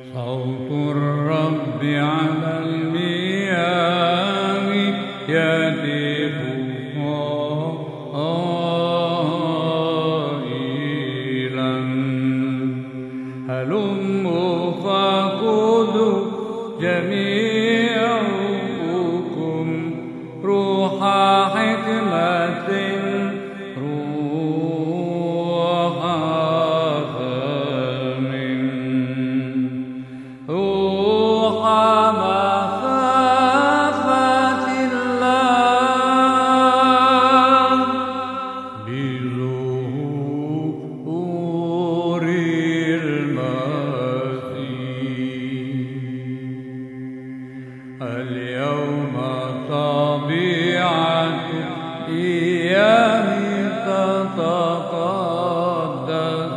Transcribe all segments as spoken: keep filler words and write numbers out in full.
صوت الرب على المياه يهتف قائلا هلموا فخذوا جميعكم روح حكمة روح فهم روح مخافة الله بظهور المسيح اليوم طبيعة إياه تتقدس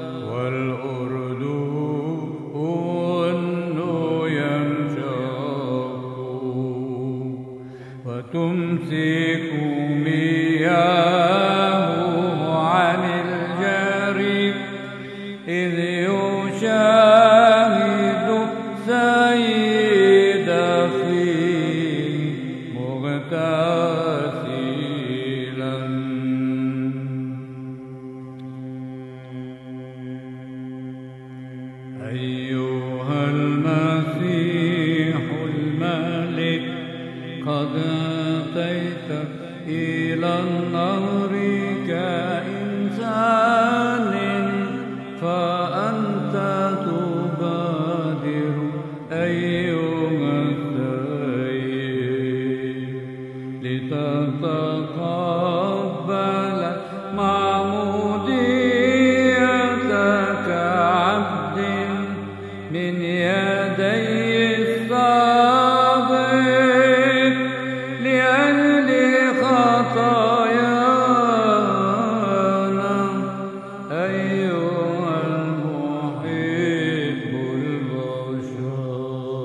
والأردن ينشق وتمسك مياهه عن الجري إذ يشاهد سيد فيه مغتسلا أيها المسيح الملك قد أتيت إلى النهر كإنسان فأنت تبادر أيها السيد لتتقبل معموديتك عبد من يدي السابق لأجل خطايانا أيها المحب البشر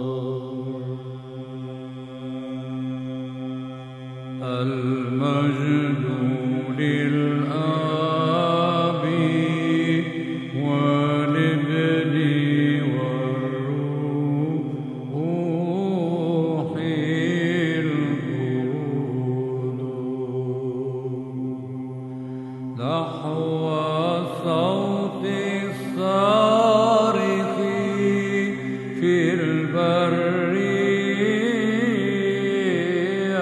المجد للآب والابن والروح القدس نحو الصوت الصارخ في البرية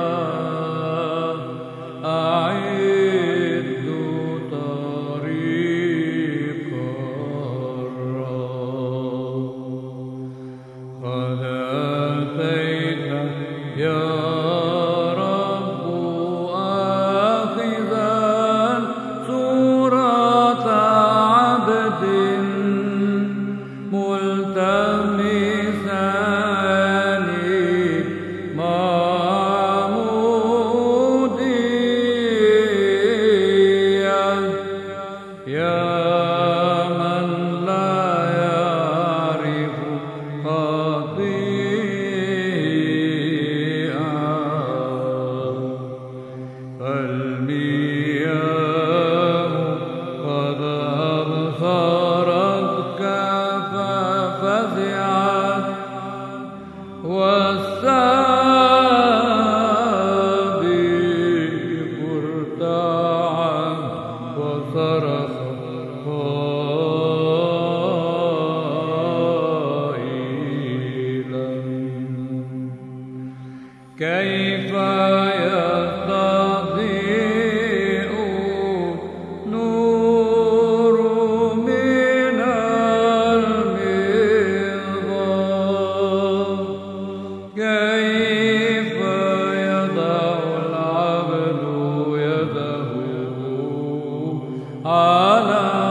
أعد طريق الرب قد أتيت يا رب آخذا صورة عبد ملتمسا معموديا يا من لا يعرف خطيئة المياه قد أبصرتك ففزعت والسابق ارتعد وصرخ قائلا كيف يستضيء نور من المصباح كيف يضع العبد يده على